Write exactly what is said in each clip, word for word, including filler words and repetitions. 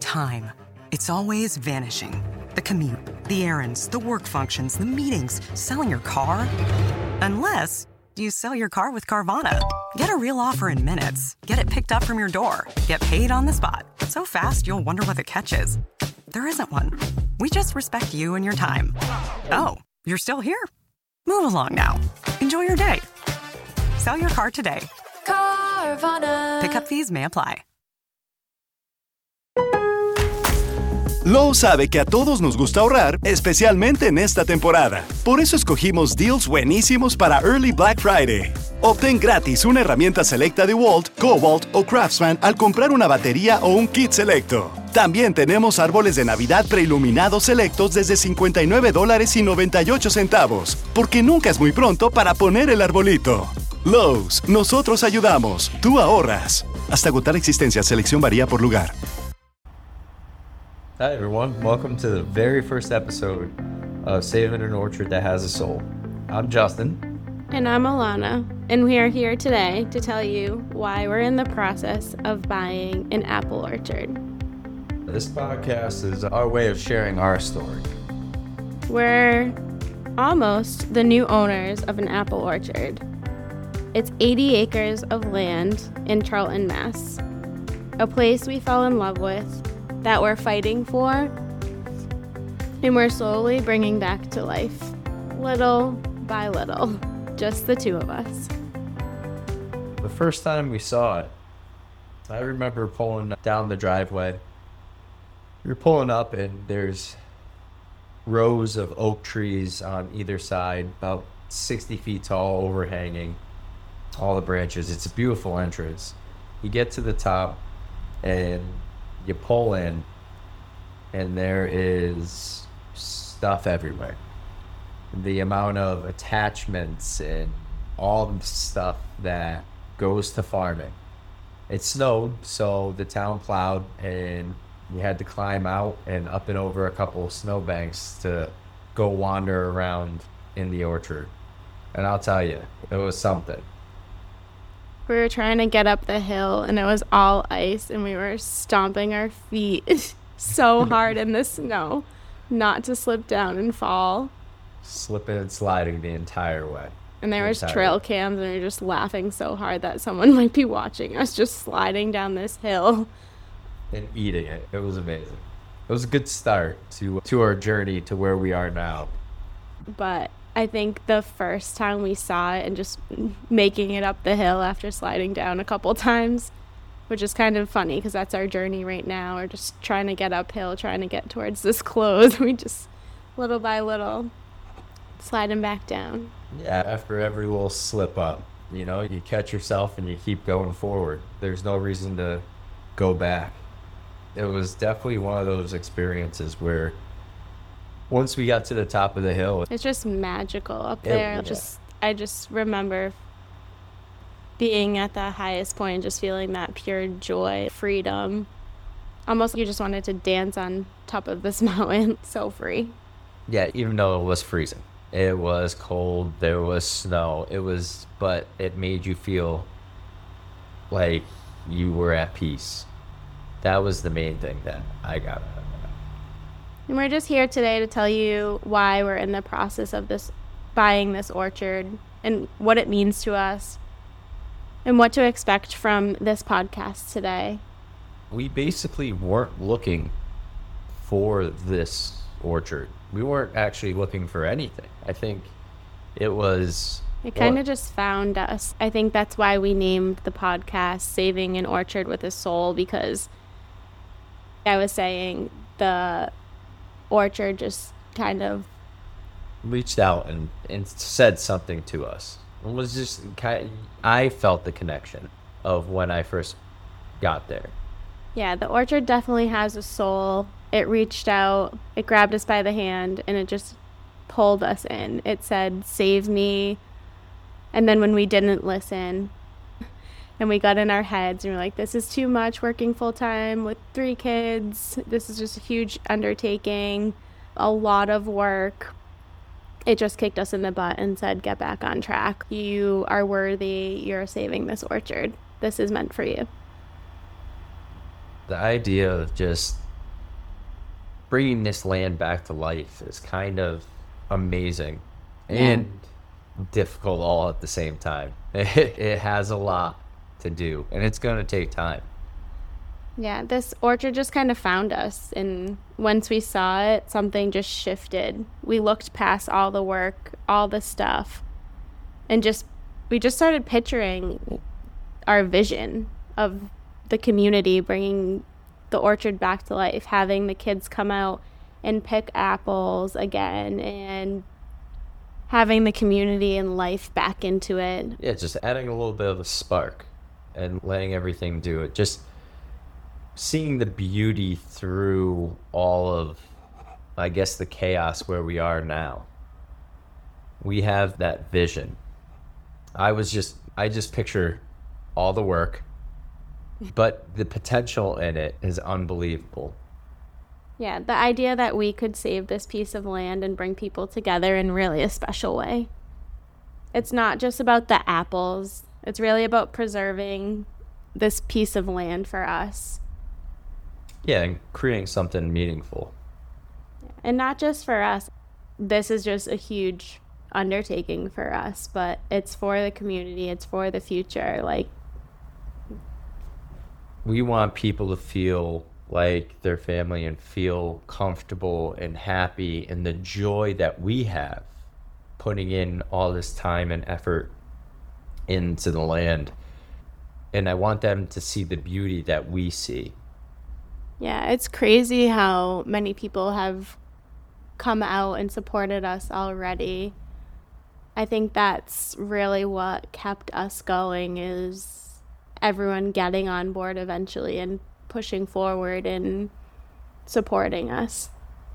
time. It's always vanishing. The commute, the errands, the work functions, the meetings, selling your car. Unless you sell your car with Carvana. Get a real offer in minutes. Get it picked up from your door. Get paid on the spot. So fast, you'll wonder what the catch is. There isn't one. We just respect you and your time. Oh, you're still here? Move along now. Enjoy your day. Sell your car today. Carvana. Pickup fees may apply. Lowe's sabe que a todos nos gusta ahorrar, especialmente en esta temporada. Por eso escogimos deals buenísimos para Early Black Friday. Obtén gratis una herramienta selecta de Walt, Kobalt o Craftsman al comprar una batería o un kit selecto. También tenemos árboles de Navidad preiluminados selectos desde cincuenta y nueve dólares y noventa y ocho centavos, porque nunca es muy pronto para poner el arbolito. Lowe's, nosotros ayudamos, tú ahorras. Hasta agotar existencia, selección varía por lugar. Hi everyone, welcome to the very first episode of Saving an Orchard That Has a Soul. I'm Justin. And I'm Alana, and we are here today to tell you why we're in the process of buying an apple orchard. This podcast is our way of sharing our story. We're almost the new owners of an apple orchard. It's eighty acres of land in Charlton, Mass. A place we fell in love with, that we're fighting for, and we're slowly bringing back to life, little by little, just the two of us. The first time we saw it, I remember pulling down the driveway. You're pulling up and there's rows of oak trees on either side, about sixty feet tall, overhanging all the branches. It's a beautiful entrance. You get to the top and you pull in, and there is stuff everywhere. The amount of attachments and all the stuff that goes to farming. It snowed, so the town plowed, and we had to climb out and up and over a couple of snowbanks to go wander around in the orchard. And I'll tell you, it was something. We were trying to get up the hill, and it was all ice, and we were stomping our feet so hard in the snow not to slip down and fall. Slipping and sliding the entire way. And there the was trail way. cams, and we were just laughing so hard that someone might be watching us just sliding down this hill. And eating it. It was amazing. It was a good start to to our journey to where we are now. But I think the first time we saw it and just making it up the hill after sliding down a couple times, which is kind of funny because that's our journey right now. We're just trying to get uphill, trying to get towards this close. We just, little by little, sliding back down. Yeah, after every little slip up, you know, you catch yourself and you keep going forward. There's no reason to go back. It was definitely one of those experiences where once we got to the top of the hill, it's just magical up it, there. yeah. Just I just remember being at the highest point and just feeling that pure joy, freedom. Almost like you just wanted to dance on top of this mountain. So free. Yeah, even though it was freezing. It was cold, there was snow. It was, but it made you feel like you were at peace. That was the main thing that I got out of it. And we're just here today to tell you why we're in the process of this, buying this orchard, and what it means to us, and what to expect from this podcast today. We basically weren't looking for this orchard. We weren't actually looking for anything. I think it was... It kind of just found us. I think that's why we named the podcast Saving an Orchard with a Soul, because I was saying the orchard just kind of reached out and, and said something to us. It was just kind of, I felt the connection of when I first got there. Yeah, the orchard definitely has a soul. It reached out, it grabbed us by the hand, and it just pulled us in. It said, "Save me." And then when we didn't listen and we got in our heads and we're like, this is too much working full time with three kids. This is just a huge undertaking, a lot of work. It just kicked us in the butt and said, get back on track. You are worthy. You're saving this orchard. This is meant for you. The idea of just bringing this land back to life is kind of amazing and yeah. difficult all at the same time. It, it has a lot to do, and it's going to take time. Yeah, this orchard just kind of found us, and once we saw it, something just shifted. We looked past all the work, all the stuff, and just we just started picturing our vision of the community, bringing the orchard back to life, having the kids come out and pick apples again, and having the community and life back into it. Yeah, just adding a little bit of a spark and letting everything do it. Just seeing the beauty through all of, I guess, the chaos where we are now. We have that vision. I was just, I just picture all the work, but the potential in it is unbelievable. Yeah, the idea that we could save this piece of land and bring people together in really a special way. It's not just about the apples. It's really about preserving this piece of land for us. Yeah, and creating something meaningful. And not just for us. This is just a huge undertaking for us, but it's for the community. It's for the future. Like, we want people to feel like their family and feel comfortable and happy, and the joy that we have putting in all this time and effort into the land. And I want them to see the beauty that we see. Yeah, it's crazy how many people have come out and supported us already. I think that's really what kept us going, is everyone getting on board eventually and pushing forward and supporting us.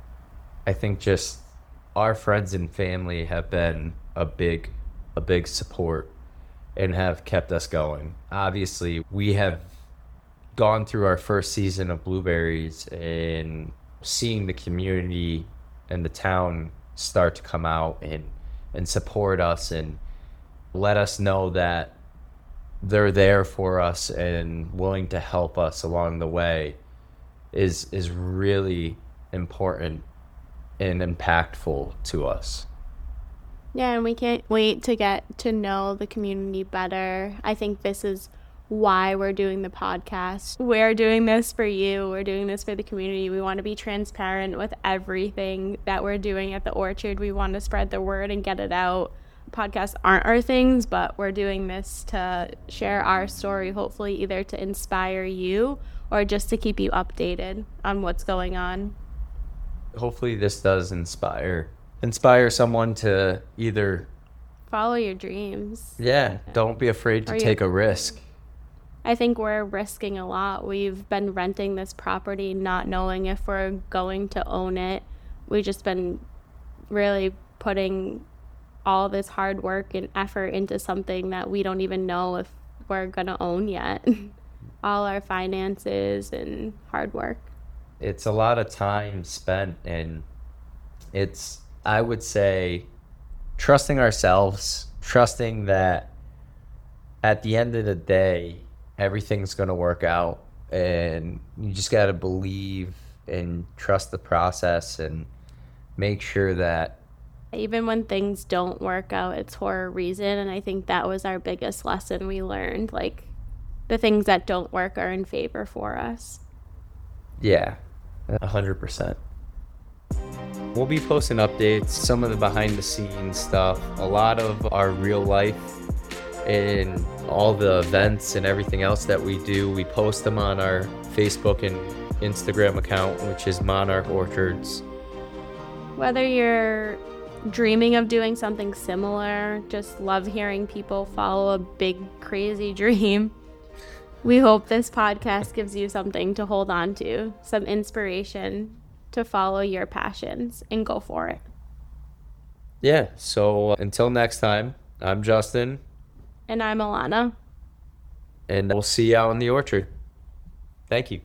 I think just our friends and family have been a big, a big support and have kept us going. Obviously, we have gone through our first season of Blueberries and seeing the community and the town start to come out and, and support us and let us know that they're there for us and willing to help us along the way is is really important and impactful to us. Yeah, and we can't wait to get to know the community better. I think this is why we're doing the podcast. We're doing this for you. We're doing this for the community. We want to be transparent with everything that we're doing at the Orchard. We want to spread the word and get it out. Podcasts aren't our things, but we're doing this to share our story, hopefully either to inspire you or just to keep you updated on what's going on. Hopefully this does inspire inspire someone to either follow your dreams. Yeah, don't be afraid to Or you- take a risk. I think we're risking a lot. We've been renting this property, not knowing if we're going to own it. We've just been really putting all this hard work and effort into something that we don't even know if we're going to own yet. All our finances and hard work. It's a lot of time spent, and it's, I would say, trusting ourselves, trusting that at the end of the day, everything's going to work out, and you just got to believe and trust the process and make sure that Even when things don't work out, it's for a reason, and I think that was our biggest lesson we learned. Like, the things that don't work are in favor for us. Yeah, one hundred percent. We'll be posting updates, some of the behind the scenes stuff, a lot of our real life and all the events and everything else that we do. We post them on our Facebook and Instagram account, which is Monarch Orchards. Whether you're dreaming of doing something similar, just love hearing people follow a big, crazy dream, we hope this podcast gives you something to hold on to, some inspiration to follow your passions and go for it. Yeah, so until next time, I'm Justin. And I'm Alana. And we'll see you out in the orchard. Thank you.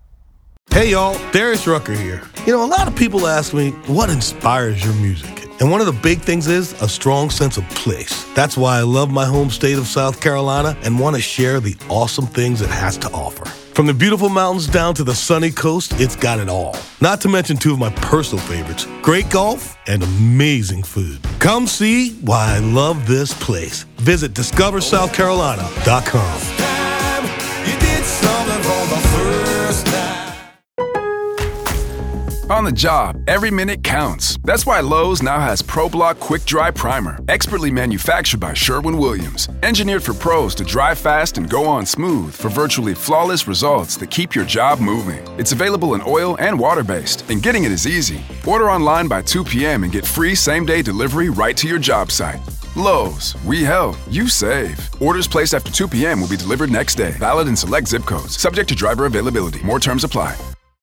Hey y'all, Darius Rucker here. You know, a lot of people ask me, what inspires your music? And one of the big things is a strong sense of place. That's why I love my home state of South Carolina and want to share the awesome things it has to offer. From the beautiful mountains down to the sunny coast, it's got it all. Not to mention two of my personal favorites, great golf and amazing food. Come see why I love this place. Visit discover south carolina dot com. On the job, every minute counts. That's why Lowe's now has ProBlock Quick Dry Primer, expertly manufactured by Sherwin-Williams. Engineered for pros to dry fast and go on smooth for virtually flawless results that keep your job moving. It's available in oil and water-based, and getting it is easy. Order online by two p.m. and get free same-day delivery right to your job site. Lowe's, we help, you save. Orders placed after two p.m. will be delivered next day. Valid in select zip codes. Subject to driver availability. More terms apply.